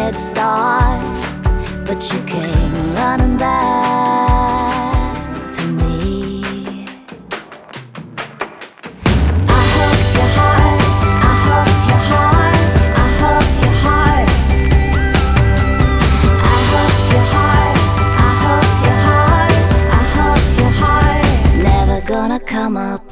head start, but you came running back to me. I hooked your heart, I hooked your heart, I hooked your heart. I hooked your heart, I hooked your heart, I hooked your heart. Never gonna come up